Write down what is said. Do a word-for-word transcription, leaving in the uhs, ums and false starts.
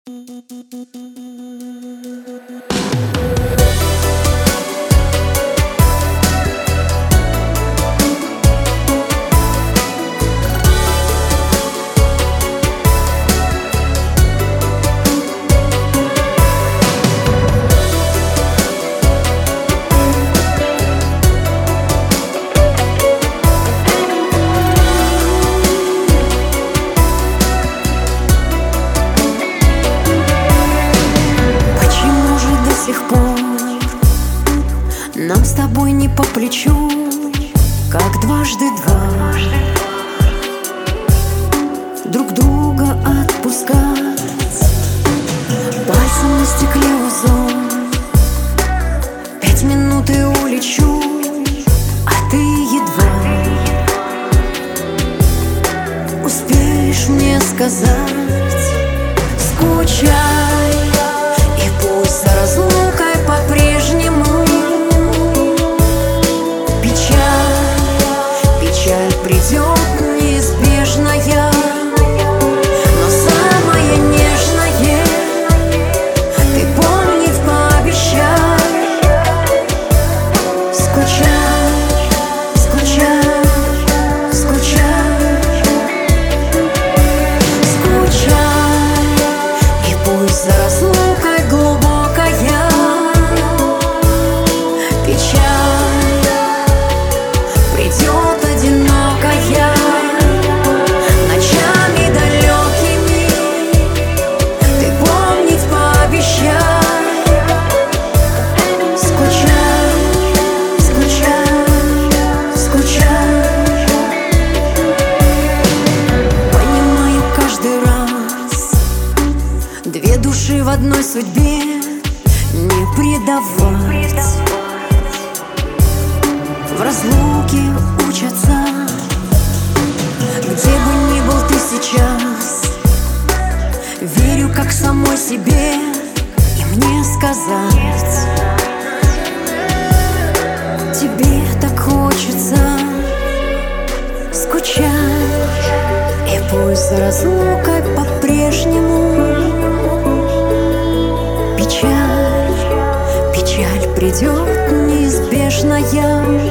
Нам с тобой не по плечу, как дважды два, друг друга отпускать. Пальцем на стекле узор, пять минут и улечу, а ты едва успеешь мне сказать: скучай, и пусть за разлукой по-прежнему придет неизбежная, но самое нежное ты помнить пообещай. Скучай, скучай, скучай, скучай, и пусть за разлукой глубокая печаль придет одинокая, ночами далекими ты помнить пообещай. Скучай, скучай, скучай. Понимаю каждый раз, две души в одной судьбе не предавать. В разлуке учатся, где бы ни был ты сейчас. Верю как самой себе, и мне сказать: тебе так хочется. Скучай, и пусть за разлукой по-прежнему печаль, печаль придет неизбежная.